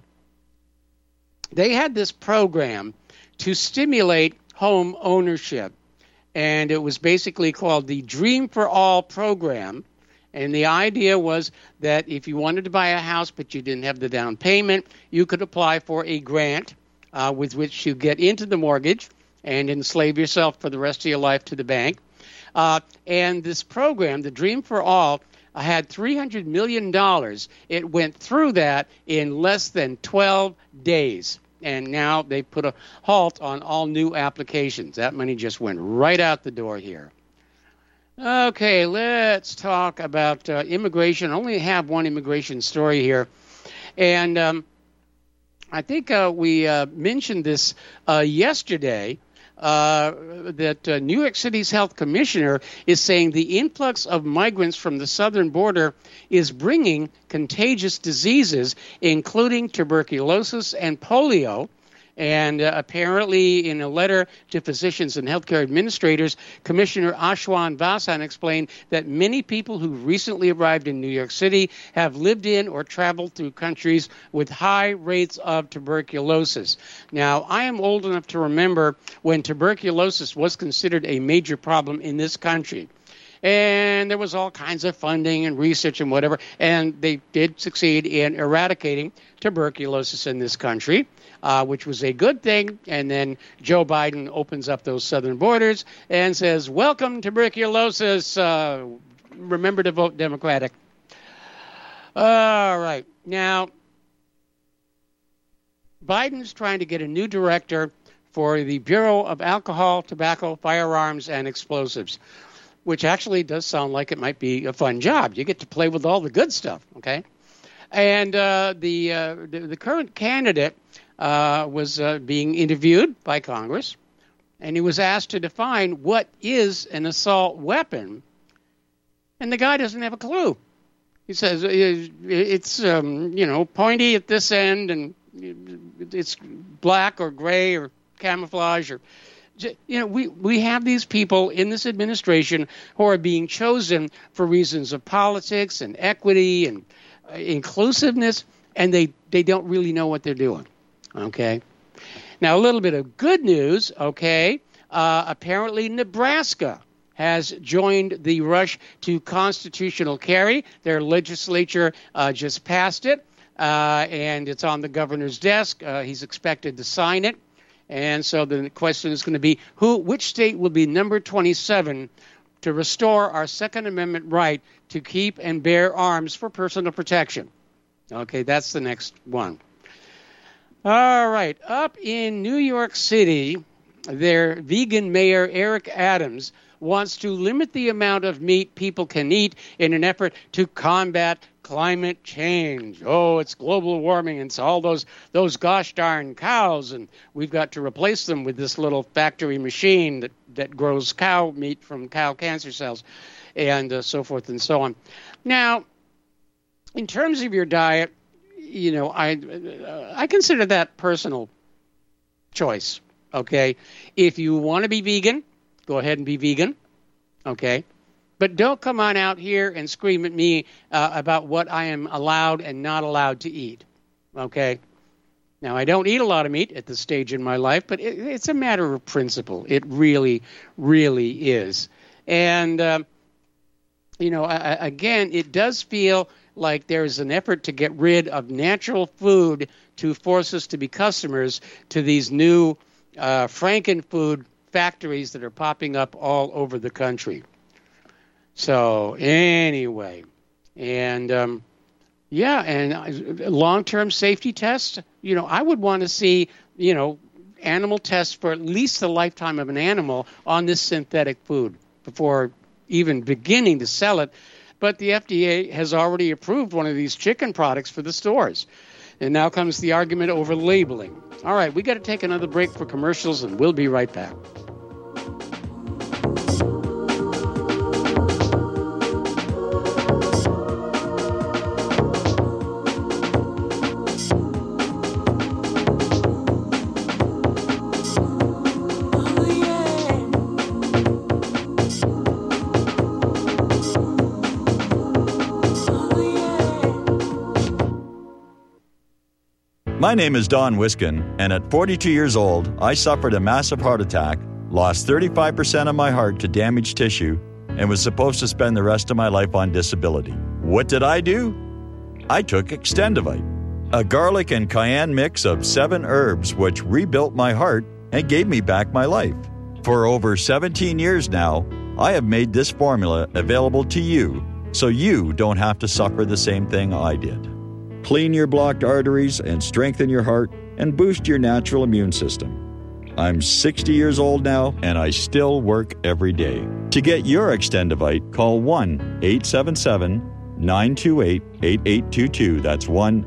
they had this program to stimulate home ownership, and it was basically called the Dream for All program. And the idea was that if you wanted to buy a house but you didn't have the down payment, you could apply for a grant with which you get into the mortgage and enslave yourself for the rest of your life to the bank. And this program, the Dream for All, had $300 million. It went through that in less than 12 days. And now they put a halt on all new applications. That money just went right out the door here. Okay, let's talk about immigration. I only have one immigration story here. And I think we mentioned this yesterday. That New York City's health commissioner is saying the influx of migrants from the southern border is bringing contagious diseases, including tuberculosis and polio. And apparently, in a letter to physicians and healthcare administrators, Commissioner Ashwan Vasan explained that many people who recently arrived in New York City have lived in or traveled through countries with high rates of tuberculosis. Now, I am old enough to remember when tuberculosis was considered a major problem in this country. And there was all kinds of funding and research and whatever, and they did succeed in eradicating tuberculosis in this country, which was a good thing. And then Joe Biden opens up those southern borders and says, welcome, tuberculosis. Remember to vote Democratic. All right. Now, Biden's trying to get a new director for the Bureau of Alcohol, Tobacco, Firearms, and Explosives, which actually does sound like it might be a fun job. You get to play with all the good stuff, okay? And the current candidate was being interviewed by Congress, and he was asked to define what is an assault weapon, and the guy doesn't have a clue. He says it's pointy at this end, and it's black or gray or camouflage or. We have these people in this administration who are being chosen for reasons of politics and equity and inclusiveness, and they don't really know what they're doing, okay? Now, a little bit of good news, okay? Apparently, Nebraska has joined the rush to constitutional carry. Their legislature just passed it, and it's on the governor's desk. He's expected to sign it. And so the question is going to be, which state will be number 27 to restore our Second Amendment right to keep and bear arms for personal protection? Okay, that's the next one. All right, up in New York City, their vegan mayor, Eric Adams, wants to limit the amount of meat people can eat in an effort to combat climate change. Oh, it's global warming, and it's all those gosh darn cows, and we've got to replace them with this little factory machine that grows cow meat from cow cancer cells, and so forth and so on. Now, in terms of your diet, I consider that personal choice. Okay, if you want to be vegan, go ahead and be vegan. Okay, but don't come on out here and scream at me about what I am allowed and not allowed to eat. Okay. Now, I don't eat a lot of meat at this stage in my life, but it's a matter of principle. It really, really is. And, again, it does feel like there's an effort to get rid of natural food to force us to be customers to these new Frankenfood factories that are popping up all over the country. So, anyway, and... and long-term safety tests, I would want to see, animal tests for at least the lifetime of an animal on this synthetic food before even beginning to sell it. But the FDA has already approved one of these chicken products for the stores. And now comes the argument over labeling. All right, we got to take another break for commercials, and we'll be right back. My name is Don Wiskin, and at 42 years old, I suffered a massive heart attack, lost 35% of my heart to damaged tissue, and was supposed to spend the rest of my life on disability. What did I do? I took Extendivite, a garlic and cayenne mix of 7 herbs which rebuilt my heart and gave me back my life. For over 17 years now, I have made this formula available to you so you don't have to suffer the same thing I did. Clean your blocked arteries and strengthen your heart and boost your natural immune system. I'm 60 years old now, and I still work every day. To get your Extendivite, call 1-877-928-8822. That's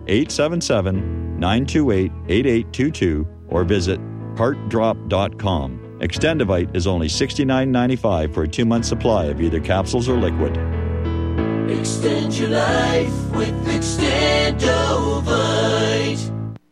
1-877-928-8822, or visit heartdrop.com. Extendivite is only $69.95 for a 2-month supply of either capsules or liquid. Extend your life with Extendovite.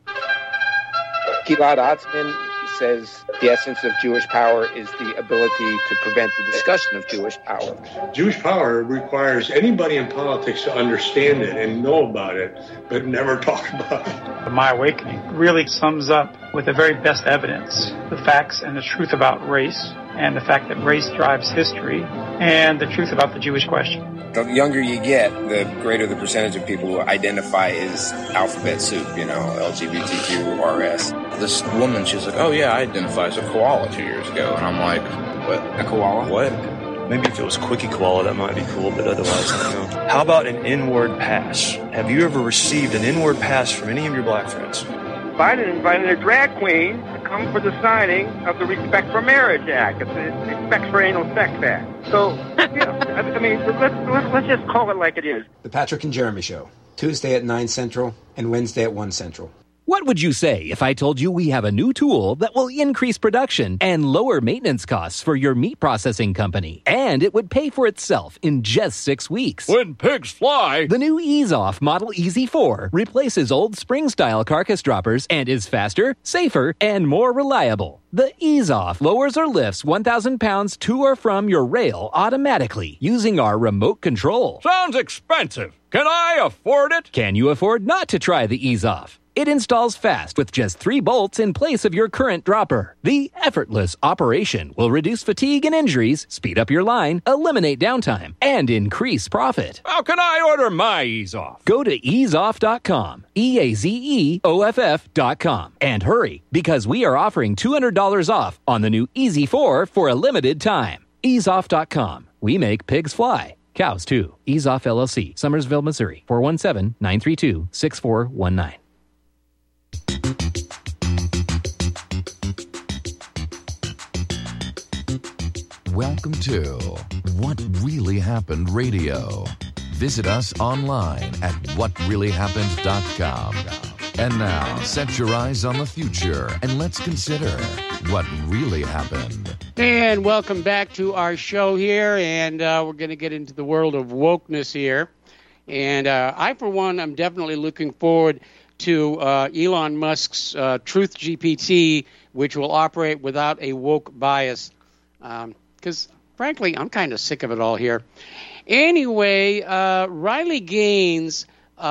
Gilad Atzmon says the essence of Jewish power is the ability to prevent the discussion of Jewish power. Jewish power requires anybody in politics to understand it and know about it, but never talk about it. My Awakening really sums up with the very best evidence the facts and the truth about race, and the fact that race drives history, and the truth about the Jewish question. The younger you get, the greater the percentage of people who identify as alphabet soup, LGBTQ, RS. This woman, she's like, oh yeah, I identify as a koala 2 years ago. And I'm like, what? A koala? What? Maybe if it was Quickie Koala, that might be cool, but otherwise, I don't know. How about an inward pass? Have you ever received an inward pass from any of your black friends? Biden invited a drag queen to come for the signing of the Respect for Marriage Act. It's the Respect for Anal Sex Act. So, let's just call it like it is. The Patrick and Jeremy Show, Tuesday at 9 Central and Wednesday at 1 Central. What would you say if I told you we have a new tool that will increase production and lower maintenance costs for your meat processing company? And it would pay for itself in just 6 weeks. When pigs fly! The new Ease Off Model EZ4 replaces old spring-style carcass droppers and is faster, safer, and more reliable. The Ease Off lowers or lifts 1,000 pounds to or from your rail automatically using our remote control. Sounds expensive. Can I afford it? Can you afford not to try the Ease Off? It installs fast with just 3 bolts in place of your current dropper. The effortless operation will reduce fatigue and injuries, speed up your line, eliminate downtime, and increase profit. How can I order my Ease Off? Go to easeoff.com, EAZEOFF.com, and hurry, because we are offering $200 off on the new EZ4 for a limited time. Easeoff.com. We make pigs fly. Cows, too. Ease Off LLC, Summersville, Missouri, 417-932-6419. Welcome to What Really Happened Radio. Visit us online at whatreallyhappened.com. And now, set your eyes on the future and let's consider what really happened. And welcome back to our show here, and we're going to get into the world of wokeness here. And I, for one, am definitely looking forward to Elon Musk's Truth GPT, which will operate without a woke bias. Because, frankly, I'm kind of sick of it all here. Anyway, Riley Gaines,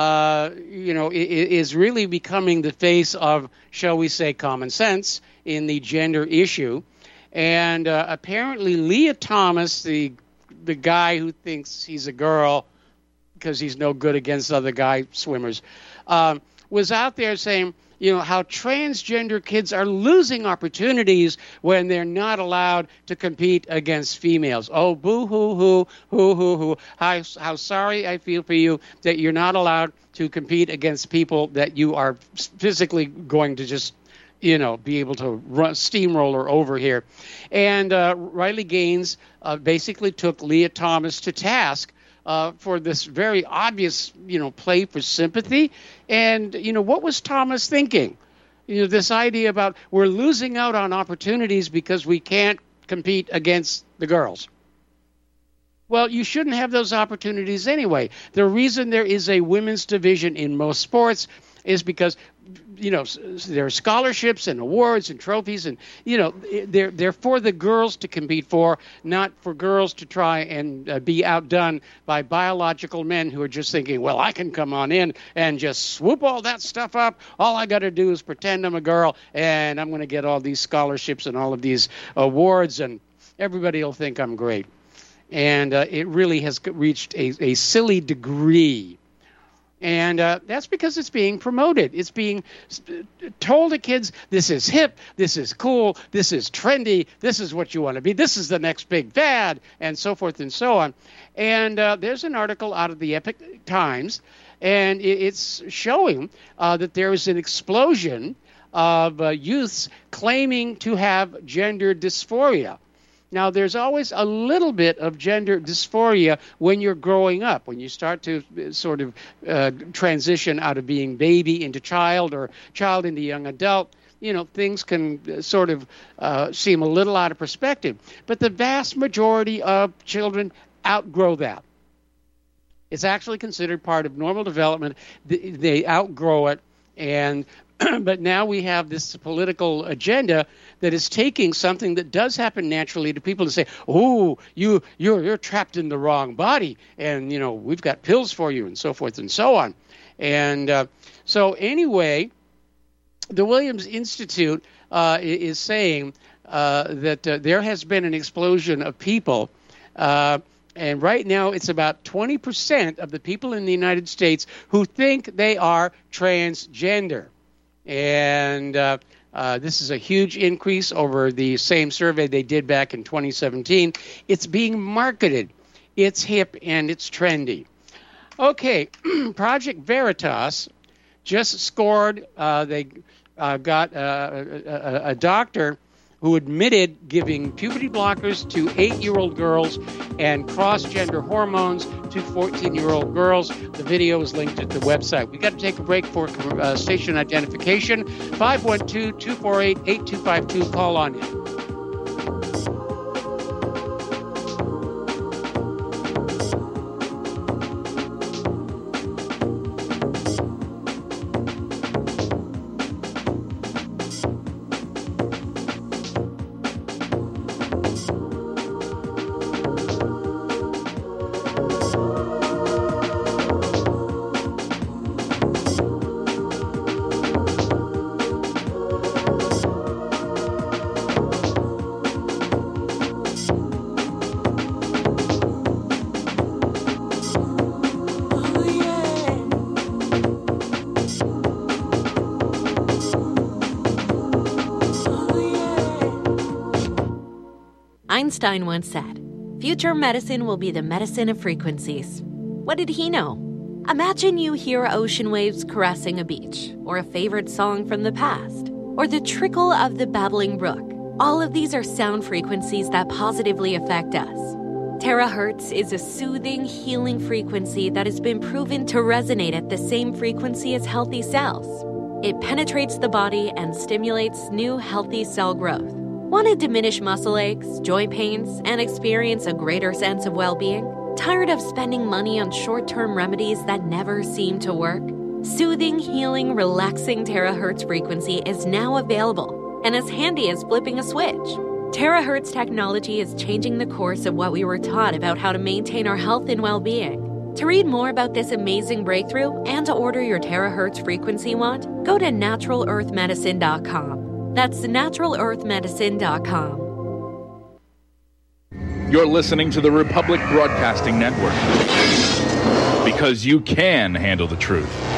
is really becoming the face of, shall we say, common sense in the gender issue. And apparently Leah Thomas, the guy who thinks he's a girl because he's no good against other guy swimmers, was out there saying, how transgender kids are losing opportunities when they're not allowed to compete against females. Oh, boo-hoo-hoo. How sorry I feel for you that you're not allowed to compete against people that you are physically going to just, be able to run steamroller over here. And Riley Gaines basically took Leah Thomas to task for this very obvious, play for sympathy. And, what was Thomas thinking? This idea about we're losing out on opportunities because we can't compete against the girls. Well, you shouldn't have those opportunities anyway. The reason there is a women's division in most sports is because, there are scholarships and awards and trophies, and, they're for the girls to compete for, not for girls to try and be outdone by biological men who are just thinking, well, I can come on in and just swoop all that stuff up. All I got to do is pretend I'm a girl, and I'm going to get all these scholarships and all of these awards, and everybody will think I'm great. And it really has reached a silly degree. And that's because it's being promoted. It's being told to kids, this is hip, this is cool, this is trendy, this is what you want to be, this is the next big fad, and so forth and so on. And there's an article out of the Epoch Times, and it's showing that there is an explosion of youths claiming to have gender dysphoria. Now, there's always a little bit of gender dysphoria when you're growing up, when you start to sort of transition out of being baby into child or child into young adult. Things can sort of seem a little out of perspective. But the vast majority of children outgrow that. It's actually considered part of normal development. They outgrow it. And but now we have this political agenda that is taking something that does happen naturally to people to say, oh, you're trapped in the wrong body, and we've got pills for you, and so forth and so on. And so anyway, the Williams Institute is saying that there has been an explosion of people. And right now, it's about 20% of the people in the United States who think they are transgender. And this is a huge increase over the same survey they did back in 2017. It's being marketed. It's hip and it's trendy. Okay, Project Veritas just scored. They got a doctor who admitted giving puberty blockers to 8-year-old girls and cross-gender hormones to 14-year-old girls. The video is linked at the website. We've got to take a break for station identification. 512-248-8252. Call on in. Einstein once said, "Future medicine will be the medicine of frequencies." What did he know? Imagine you hear ocean waves caressing a beach, or a favorite song from the past, or the trickle of the babbling brook. All of these are sound frequencies that positively affect us. Terahertz is a soothing, healing frequency that has been proven to resonate at the same frequency as healthy cells. It penetrates the body and stimulates new, healthy cell growth. Want to diminish muscle aches, joint pains, and experience a greater sense of well-being? Tired of spending money on short-term remedies that never seem to work? Soothing, healing, relaxing terahertz frequency is now available and as handy as flipping a switch. Terahertz technology is changing the course of what we were taught about how to maintain our health and well-being. To read more about this amazing breakthrough and to order your terahertz frequency wand, go to naturalearthmedicine.com. That's naturalearthmedicine.com. You're listening to the Republic Broadcasting Network, because you can handle the truth.